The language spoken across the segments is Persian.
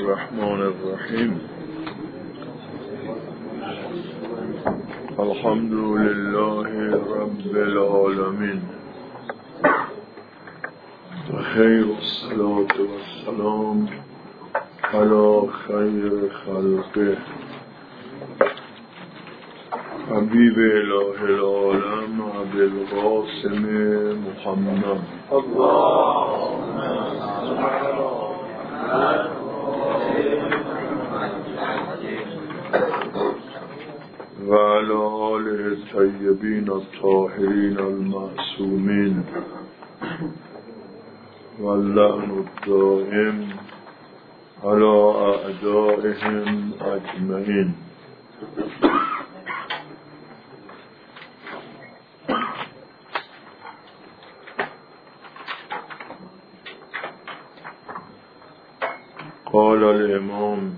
الرحمن الرحیم الحمد لله رب العالمین و خیر الصلاة والسلام علی خیر خلقه حبیب اله العالم ابی القاسم محمد و علی آله الطیبین الطاهرین المعصومین و اللعن الدائم علی اعدائهم اجمعین. قال الامام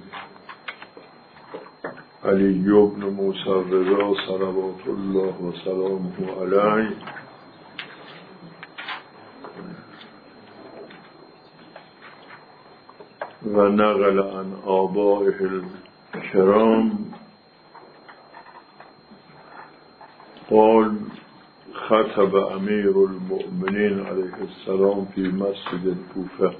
علی بن موسی الرضا صلوات الله و سلامه علیه و نقل عن آبائه الکرام قال خطب امیر المؤمنین علیه السلام فی مسجد الکوفه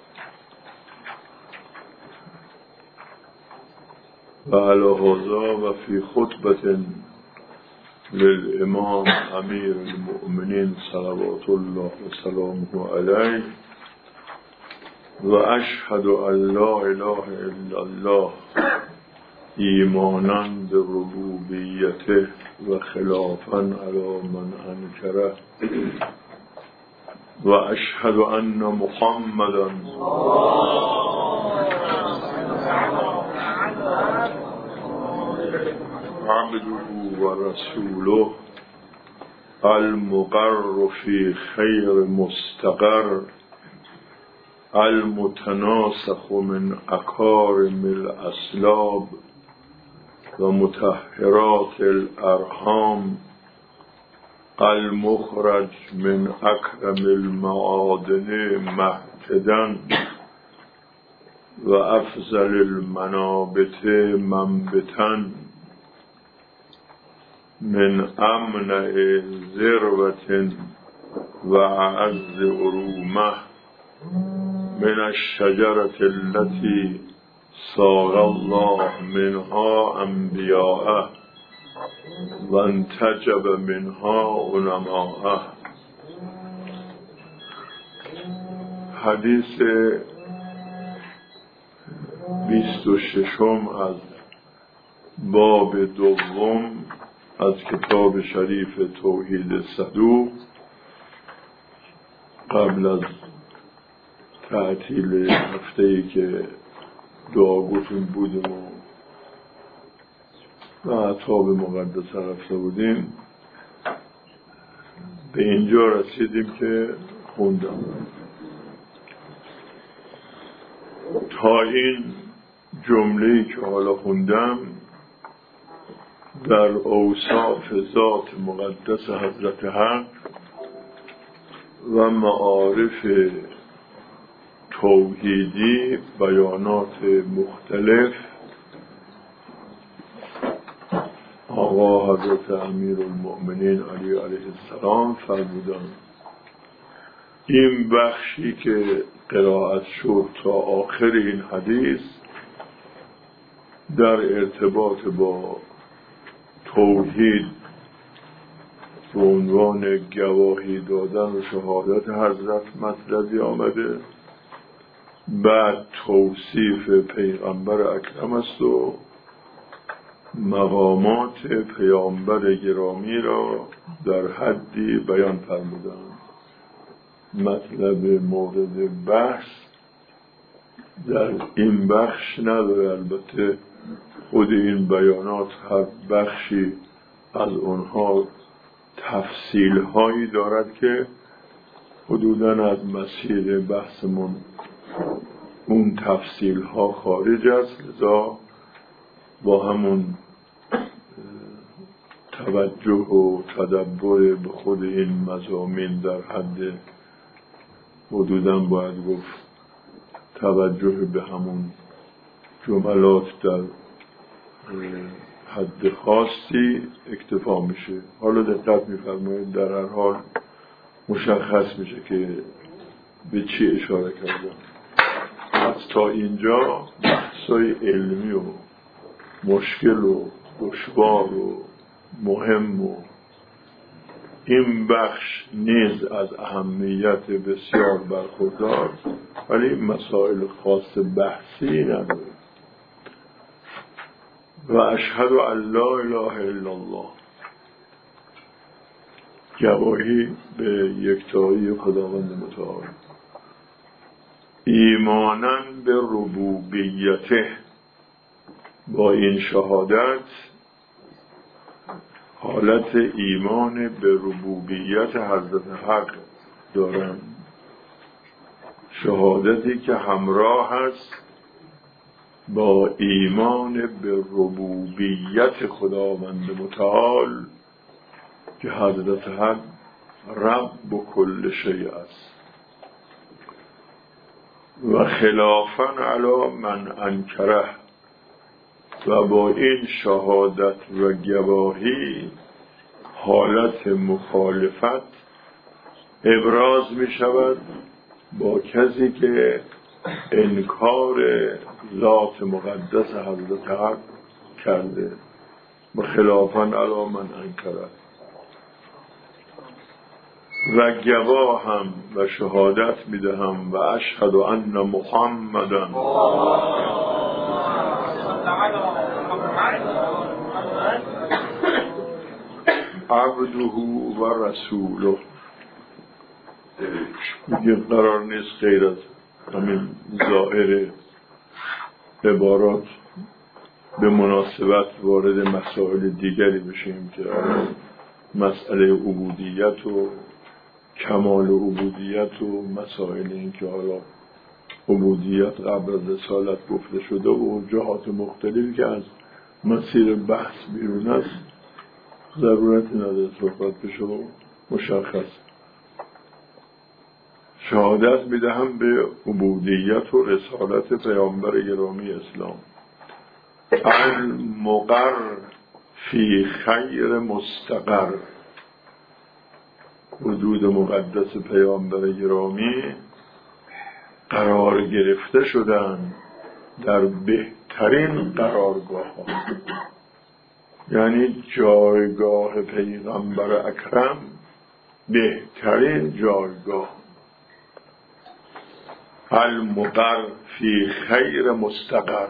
و علی هذا و فی خطبة للامام امیر المؤمنین صلوات الله و سلامه علیه و اشهد ان لا اله الا الله ایمانا بربوبیته و خلافا علی من انکره و اشهد ان محمدا عبده و رسوله المقر فی خیر مستقر المتناسخ من اکارم الاسلاب و مطهرات الارحام المخرج من اکرم المعادن مهتدا و افضل المنابت منبتا من امنع ذروة و اعز عرومه من الشجرة التي ساق الله منها انبیاءه و انتجب منها علماءه. حدیث 26 از باب دوم از کتاب شریف توحید صدوق قبل از تعطیل هفته‌ای که دعاگوتون بودیم و اعتاب مقدس رفته بودیم به اینجا رسیدیم که خوندم. تا این جمله‌ای که حالا خوندم در اوصاف ذات مقدس حضرت حق و معارف توحیدی بیانات مختلف آقا حضرت امیر المؤمنین علی علیه السلام فرمودند. این بخشی که قرائت شد تا آخر این حدیث در ارتباط با توحید به عنوان گواهی دادن و شهادت حضرت مطلبی آمده، بعد توصیف پیغمبر اکرم است و مقامات پیامبر گرامی را در حدی بیان فرمودند. مطلب مورد بحث در این بخش نداره، البته خود این بیانات هر بخشی از اونها تفصیل هایی دارد که حدوداً از مسیر بحثمون اون تفصیل ها خارج است، لذا با همون توجه و تدبر به خود این مضامین در حد حدوداً باید گفت توجه به همون جملات در حد خاصی اکتفا میشه. حالا دقت میفرمایید در هر حال مشخص میشه که به چی اشاره کردم. از تا اینجا بحثای علمی و مشکل و دشوار و مهم و این بخش نیز از اهمیت بسیار برخوردار، ولی مسائل خاص بحثی نداره. و اشهد ان لا اله الا الله، گواهی به یکتایی خداوند متعال، ایماناً به ربوبیته، با این شهادت حالت ایمان به ربوبیت حضرت حق دارم، شهادتی که همراه است با ایمان به ربوبیت خداوند متعال که حضرت حق رب و کل شیء است. و خلافاً علی من انکره، و با این شهادت و گواهی حالت مخالفت ابراز می شود با کسی که انکار ذات مقدس حضرت حق کرده. و خلافاً علی من انکره، و گواه هم و شهادت می دهم و اشهد ان محمدًا عبده و رسوله. میگه قرار نیست غیر از همین ظاهر عبارات به مناسبت وارد مسائل دیگری بشیم که مسئله عبودیت و کمال عبودیت و مسائل این که حالا عبودیت قبل از رسالت گفته شده و جهات مختلفی که از مسیر بحث بیرون است ضرورت نداره صحبت بشه و مشخص. شهادت میدهم به عبودیت و رسالت پیامبر گرامی اسلام، المقر فی خیر مستقر، حدود مقدس پیامبر گرامی قرار گرفته شدن در بهترین قرارگاه ها، یعنی جایگاه پیغمبر اکرم بهترین جایگاه. المقر فی خیر مستقر،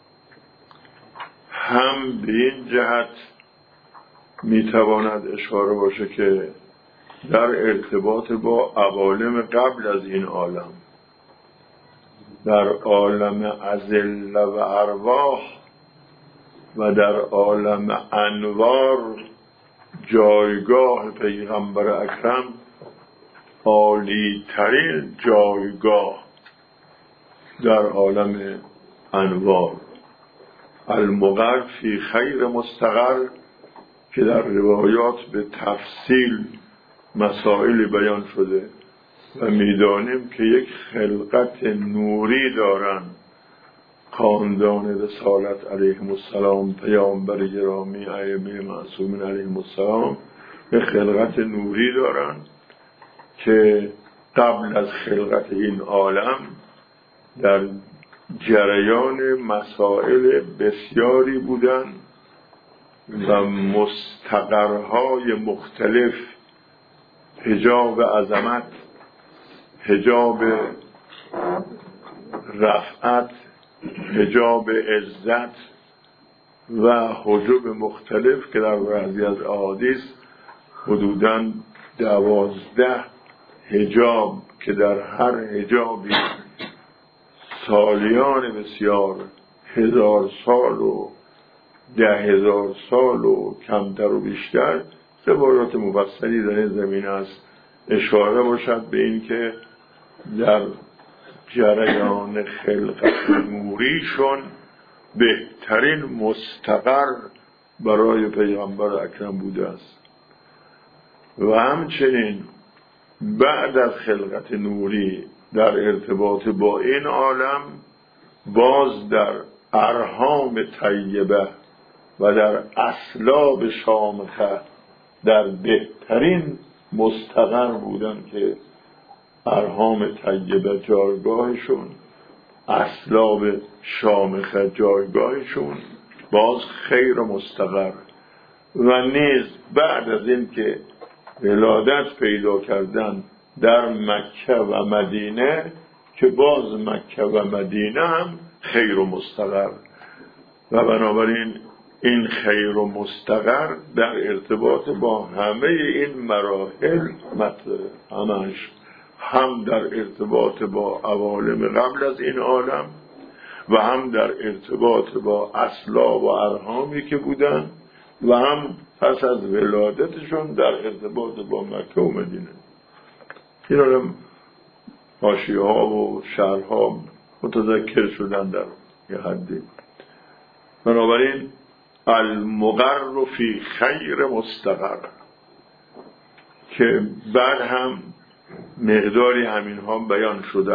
هم به این جهت میتواند اشاره باشه که در ارتباط با عوالم قبل از این عالم، در عالم اذل و ارواح و در عالم انوار، جایگاه پیغمبر اکرم عالی ترین جایگاه در عالم انوار. المقر فی خیر مستقر که در روایات به تفصیل مسائل بیان شده و میدانیم که یک خلقت نوری دارند خاندان رسالت علیهم السلام، پیامبر گرامی ائمه معصومین علیهم السلام، یک خلقت نوری دارند که قبل از خلقت این عالم در جریان مسائل بسیاری بودند و مستقرهای مختلف، حجاب عظمت، حجاب رفعت، حجاب عزت و حجاب مختلف که در بعضی از احادیث حدوداً 12 حجاب که در هر حجابی سالیان بسیار، 1000 سال و 10,000 سال و کمتر و بیشتر، روایات مفصلی در این زمینه است. اشاره باشد به این که در جریان خلقت نوریشون بهترین مستقر برای پیغمبر اکرم بوده است و همچنین بعد از خلقت نوری در ارتباط با این عالم باز در ارحام طیبه و در اصلاب شامخه در بهترین مستقر بودن که ارحام طیبه جایگاهشون، اصلاب شامخه جایگاهشون باز خیر و مستقر. و نیز بعد از این که ولادت پیدا کردن در مکه و مدینه که باز مکه و مدینه هم خیر و مستقر و بنابراین این خیر و مستقر در ارتباط با همه این مراحل مطلبه، همش هم در ارتباط با عوالم قبل از این عالم و هم در ارتباط با اصلاب و ارحامی که بودن و هم پس از ولادتشون در ارتباط با مکه و مدینه. این هم حاشیه ها و شرحها متذکر شدن در یه حدی. بنابراین المقر فی خیر مستقر که بعد هم مقداری همین ها بیان شده.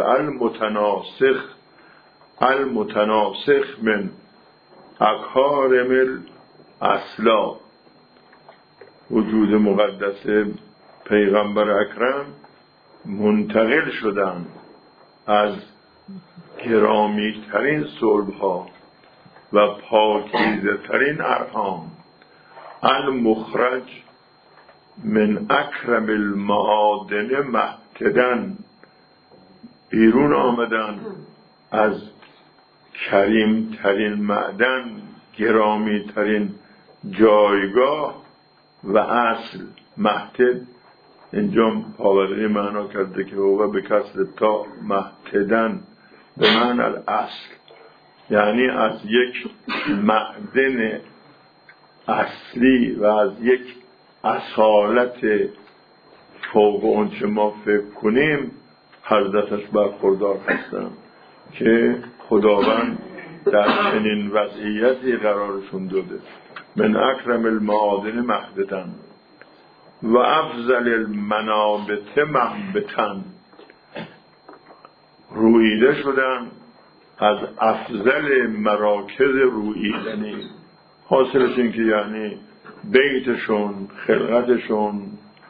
المتناسخ من اکارم الاصلا، وجود مقدس پیغمبر اکرم منتقل شدن از گرامی ترین صلبها و پاکیزه ترین ارحام، المخرج من اکرم المعادن مهتدن، بیرون آمدن از کریم ترین معدن، گرامی ترین جایگاه و اصل. مهتد اینجا پاوردی معنا کرده که هو به کسر تا مهتدن به معنی الاصل، یعنی از یک معدن اصلی و از یک اصالت فوق اون چه ما فکر کنیم حضرتش برخوردار هستن که خداوند در چنین وضعیتی قرارشون داده. من اکرم المعادن مهدتن و افضل المنابت منبتن، رویده شدن از افضل مراکز رویدنی. حاصلش این که یعنی بیتشون، خلقتشون،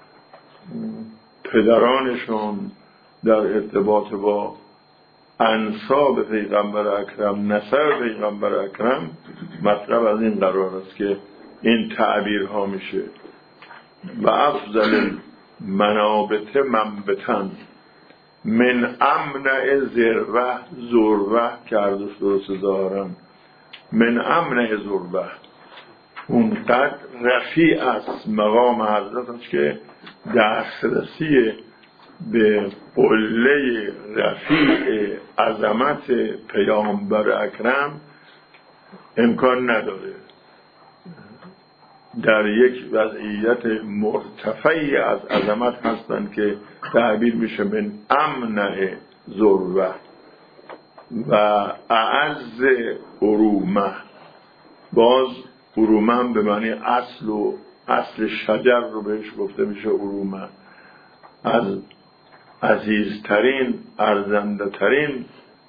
پدرانشون در ارتباط با انساب پیغمبر اکرم، نسب پیغمبر اکرم، مطلب از این قرار است که این تعبیرها میشه. و افضل منابت منبتن من امنع ذروه که عرضش درست ظاهرم، من امنع ذروه اونقدر رفیع است مقام حضرت است که دسترسی به قله رفیع عظمت پیامبر اکرم امکان نداره. در یک وضعیت مرتفعی از عظمت هستند که تعبیر میشه من امنع ذروه و اعز عرومه. باز عرومه به معنی اصل و اصل شجر رو بهش گفته میشه عرومه، از عزیزترین، ارزنده‌ترین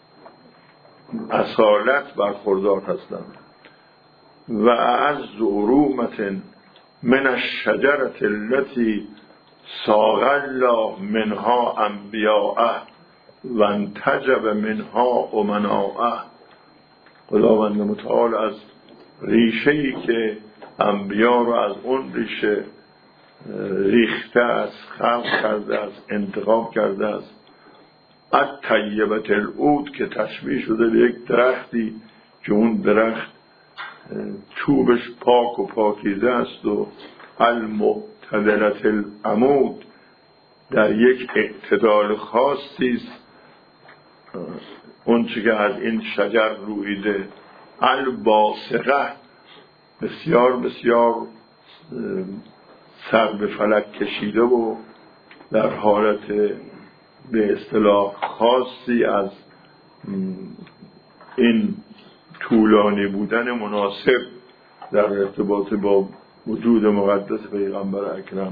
اصالت برخوردار هستند. و اعز عرومة من الشجرة التي ساق الله منها انبیاءه و انتجب منها امناءه. خداوند متعال از ریشه‌ای که انبیا رو از اون ریشه ریخته است، خلق کرده است، انتخاب کرده است. الطیبة العود که تشبیه شده به یک درختی که اون درخت چوبش پاک و پاکیزه است و المعتدلة العمود در یک اعتدال خاصی است اون چی که از این شجر رویده. الباسقه بسیار بسیار سر به فلک کشیده و در حالت به اصطلاح خاصی از این طولانی بودن مناسب در ارتباط با وجود مقدس پیغمبر اکرم.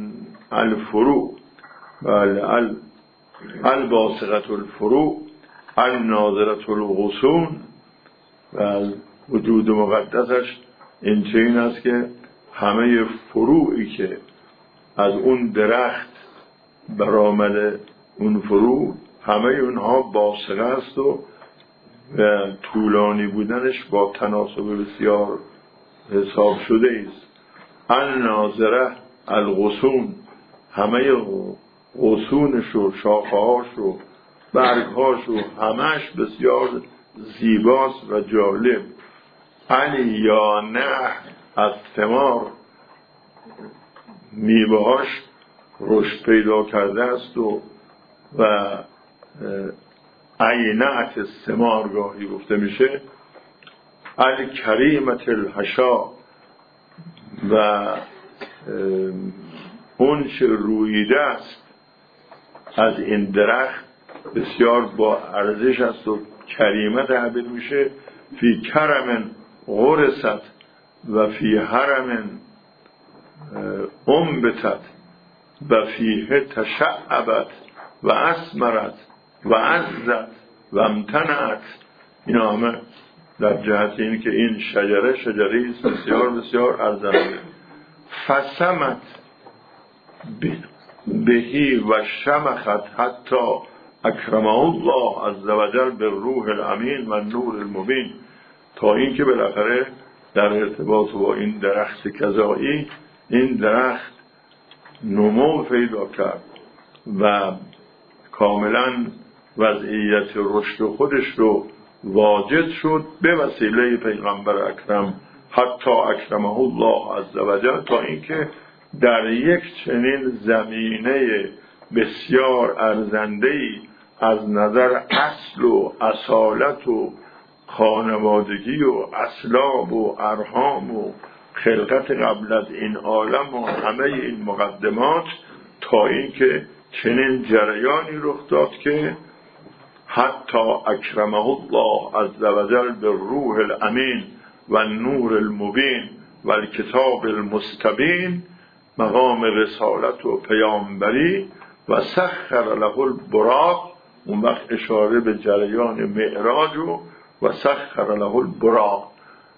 الفروع بله الباسقة الفروع الناظرة الغصون و وجود مقدسش این چنین است که همه فروعی که از اون درخت برآمده، اون فروع همه اونها باسقه است و طولانی بودنش با تناسب بسیار حساب شده است. الناظره الغصون، همه غصونش و شاخه‌هاش و برگهاش و همش بسیار زیباست و جالب. الیانه از ثمار، میوه‌هاش رشد پیدا کرده است و عینعت ثمار گاهی گفته میشه. الکریمت الحشا، و اون چه رویده است از این درخت بسیار با ارزش است و کریمه تعبیر میشه. فی کرم غرست و فی حرم انبتت و فیه تشعبت و اسمرت و عزت و امتنعت. این همه در جهت این که این شجره است بسیار بسیار ارزنده. فسمت بهی و شمخت حتی اکرمه الله عز وجل بالروح الامین و نور المبین، تا این که بالاخره در ارتباط با این درخت کذایی این درخت نمو پیدا کرد و کاملا وضعیت رشد خودش رو واجد شد به وسیله پیغمبر اکرم حتی اکرمه الله عز وجل، تا اینکه در یک چنین زمینه بسیار ارزنده‌ای از نظر اصل و اصالت و خانوادگی و اسلاب و ارحام و خلقت قبل از این عالم و همه این مقدمات، تا اینکه چنین جریانی رخ داد که حتی اکرمه الله عز وجل بالروح الامین و نور المبین و الکتاب المستبین، مقام رسالت و پیامبری و سخر له البراق. اون وقت اشاره به جریان معراج و سخر له البراق،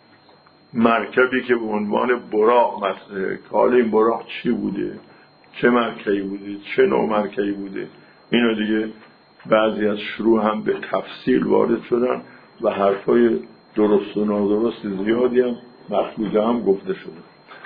مرکبی که به عنوان براق مطرحه. حالا این براق چی بوده، چه مرکبی بوده، چه نوع مرکبی بوده، اینو دیگه بعضی از شروع هم به تفصیل وارد شدن و حرفای درست و نادرست زیادی هم مخلوطه هم گفته شده.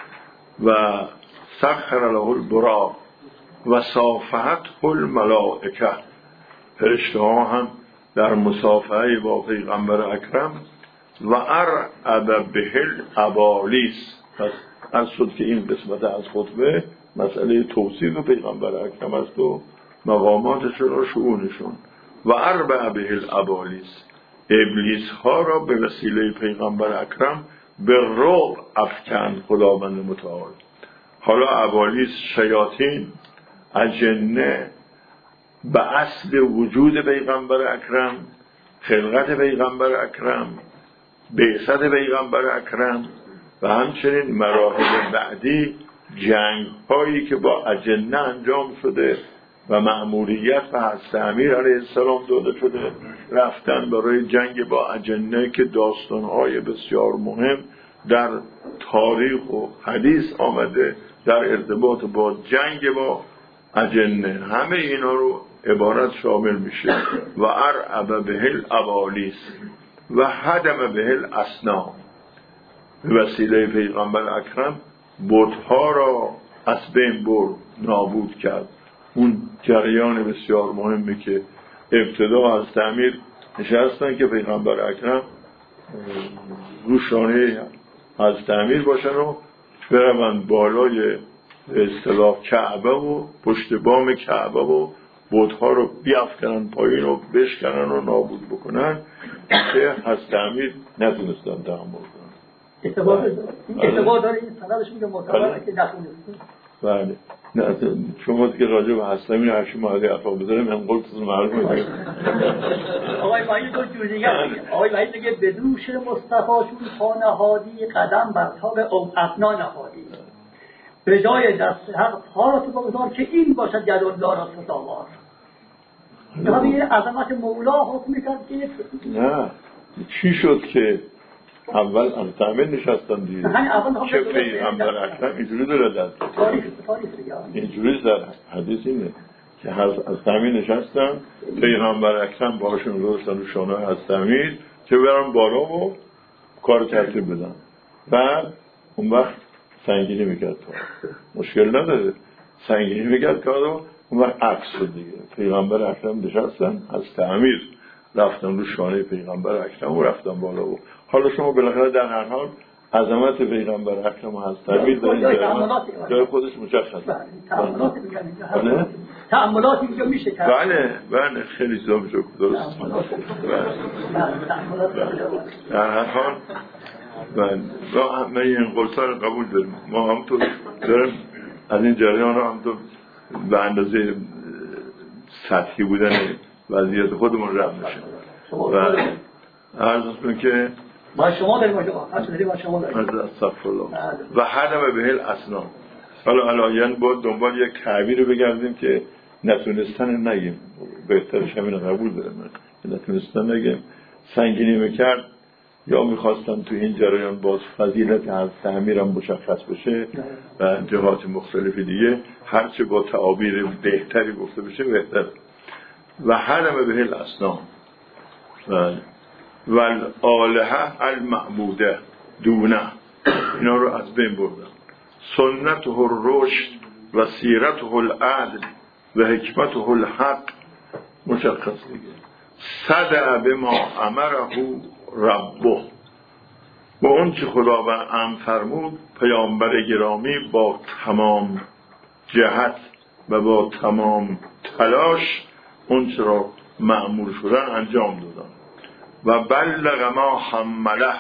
و سخر له البراق و صافحت الملائکه، فرشته ها هم در مصافحه با پیغمبر اکرم و ارعب به الابالیس. پس از شد که این قسمت از خطبه مسئله توصیف پیغمبر اکرم است و مقاماتشون و شؤونشون. و ارعب به الابالیس، ابلیس ها را به وسیله پیغمبر اکرم به رعب افکن خداوند متعال. حالا ابالیس شیاطین، اجنه، به اصل وجود پیغمبر اکرم، خلقت پیغمبر اکرم، بعثت پیغمبر اکرم و همچنین مراحل بعدی جنگ هایی که با اجنه انجام شده و مأموریت به حضرت امیر علیه السلام داده شده رفتن برای جنگ با اجنه، که داستان های بسیار مهم در تاریخ و حدیث آمده در ارتباط با جنگ با اجنه. همه اینا رو عبارت شامل میشه. و ارعب به الابالیس و هدم به الاصنام، به وسیله پیغمبر اکرم بت‌ها را از بین برد، نابود کرد. اون جریان بسیار مهمی که ابتدا از تعمیر نشستن که پیغمبر اکرم روشانه از تعمیر باشن و برون بالای اصطلاح کعبه و پشت بام کعبه و بت‌ها رو بیافکنن پایین و بشکنن و نابود بکنن، که از تعمیر نتونستن تحمل کنن. اعتبار داره این سندش میگه معتبره که نتونستن. بله. نه شما که راجع به حسنمی هرچی مالی افا بذاره من قلتون معلوم میگه. آقای مایی دو جور دیگه آقای مایی میگه بدوش مصطفی چون پا نهادی قدم بر تاب افنا نهادی، به جای دست حق پا را تو بگذار که این باشد یدالله را سزاوار. یعنی عظمت مولا حکم میکرد که نه چی شد که اول از زمین نشستن دیگه چه پیغمبر اکرم اینجوری داره در اینجوری در حدیث اینه که از زمین نشستن پیغمبر اکرم باشون گذاشتن رو شانه از زمین که برن بالا و کار ترتیب بدن بعد اون وقت سنگینی میکرد مشکل نداره سنگینی میکرد کارو اون وقت عکس شد دیگه پیغمبر اکرم نشستن از تعمیر رفتن رو شانه پیغمبر اکرم و رفتن بالا و حالا شما بالاخره در هر حال عظمت پیغمبر اکرم و از تعمیر در جای خودش مشخص تأملاتی که میشه کرد بله خیلی زیاد میشه درست در هر حال من این قلصا رو قبول داریم ما همطور داریم از این جریان رو همطور به اندازه سطحی بودن وضعیت خودمون رفت میشه و عرض کنم که با شما داریم با شما داریم استغفرالله و حدم به هل اسنان حالا علایان باید دنبال یک تعبیر رو بگردیم که نتونستن نگیم بهترش همین قبول دارم نتونستن نگیم سنگینی میکرد یا میخواستن تو این جریان باز فضیلت از تعمیرم مشخص بشه و جهات مختلفی دیگه هرچه با تعابیر بهتری گفته بشه بهتر و حرم به الاسنام و الالهه المعبوده دونه اینا رو از بین بردن سنته الرشد و سیرته العدل و حکمته الحق مشخص دیگه صدع بما امره ربه و اون چه خداوند امر فرمود پیامبر گرامی با تمام جهت و با تمام تلاش اون چه را مأمور شدن انجام دادن و بلغ ما حمله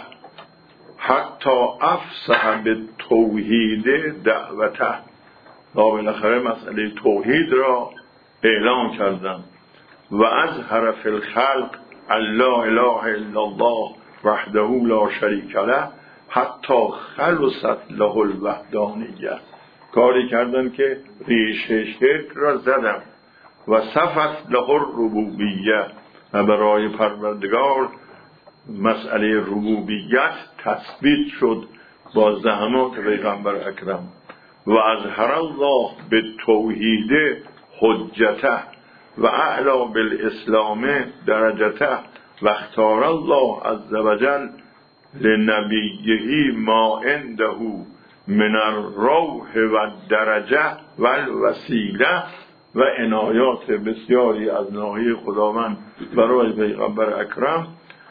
حتی افصح به توحید دعوته و بالاخره مسئله توحید را اعلام کردن و اظهر فی الخلق لا اله الا الله وحده لا شریک له حتی خلصت له الوحدانیه کاری کردن که ریشه شرک را زدن و صفت له الربوبیه و برای پروردگار مسئله ربوبیت تثبیت شد با زحمات پیغمبر اکرم و اظهر الله به توحید حجته و اعلا بالاسلام درجته و اختار الله عز وجل لنبیه ما عنده من الروح و درجه و الوسیله و عنایات بسیاری از ناحیه خداوند برای پیغمبر اکرم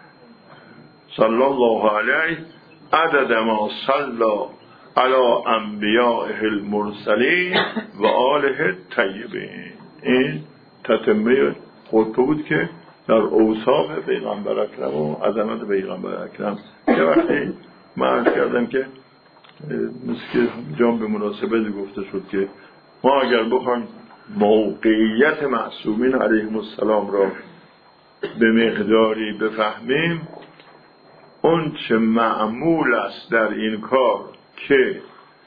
صلی الله علیه عدد ما صلی علی انبیائه المرسلین و آله الطیبین این تتمه خطبه بود که در اوصاف پیغمبر اکرم و عظمت پیغمبر اکرم یه وقتی من عرض کردم که مثل که جان به مناسبت گفته شد که ما اگر بخوایم موقعیت معصومین علیهم السلام را به مقداری بفهمیم اون چه معمول است در این کار که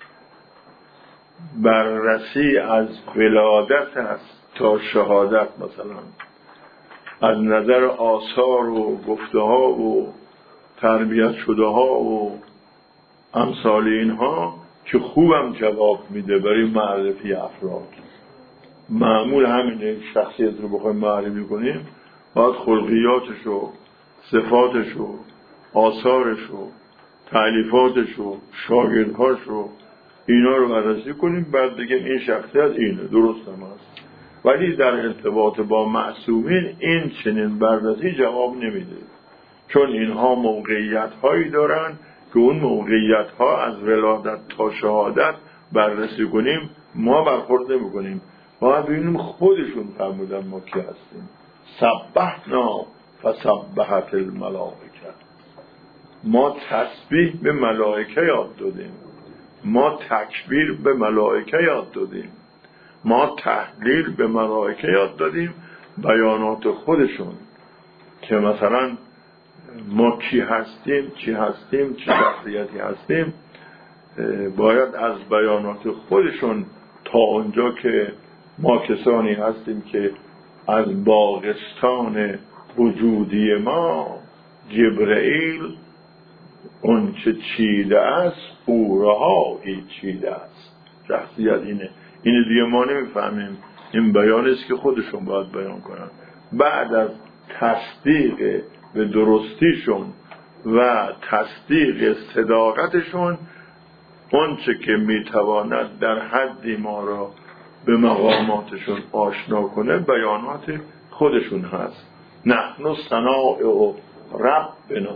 بررسی از ولادت است تا شهادت مثلا از نظر آثار و گفته ها و تربیت شده ها و امثال اینها که خوبم جواب میده برای معرفی افراد معمول همینه شخصیت رو بخوایم معرفی کنیم باید خلقیاتش و صفاتش و آثارش و تألیفاتش و شاگردهاش و اینا رو بررسی کنیم بعد بگیم این شخصیت اینه درست هم هست ولی در ارتباط با معصومین این چنین بررسی جواب نمیده چون اینها موقعیت هایی دارن که اون موقعیت ها از ولادت تا شهادت بررسی کنیم ما برخورد نمی کنیم باید ببینیم خودشون فرمودن ما کی هستیم سبحنا فسبحت الملائکه ما تسبیح به ملائکه یاد دادیم ما تکبیر به ملائکه یاد دادیم ما تحلیل به ملائکه یاد دادیم بیانات خودشون که مثلا ما کی هستیم چی هستیم چه شخصیتی هستیم باید از بیانات خودشون تا اونجا که ما کسانی هستیم که از باغستان وجودی ما جبرئیل اون چه چیده است او رهایی چیده است. شخصیت اینه دیگه ما نمیفهمیم، این بیان است که خودشون باید بیان کنن. بعد از تصدیق به درستیشون و تصدیق صداقتشون، اون چه که میتواند در حدی ما را به مقاماتشون آشنا کنه بیانات خودشون هست. نحن صنائع ربنا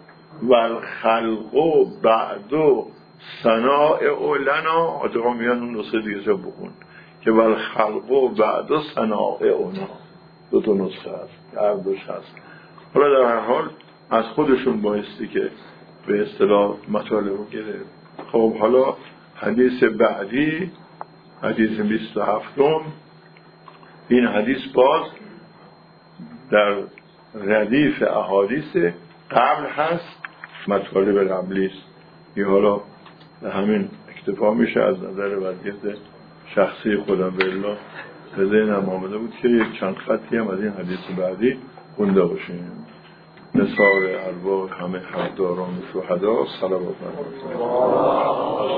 والخلق بعد صنائع لنا. آجاقا میگن اون نسخه دیگه جا بخون که والخلق بعد صنائعنا. دو تا نسخه هست، هر دوش هست. حالا در هر حال از خودشون بایستی که به اصطلاح مطالب رو گرفت. خب حالا حدیث بعدی، حدیث 27م. این حدیث باز در ردیف احادیث قبل هست، مطالب قبلی است. این حالا همین اکتفا میشه از نظر وضعیت شخصی خودم. بالله به ذهنم آمده بود که یک چند خطی هم از این حدیث بعدی خونده باشیم. نثار ارواح همه حقداران و شهدا صلوات الله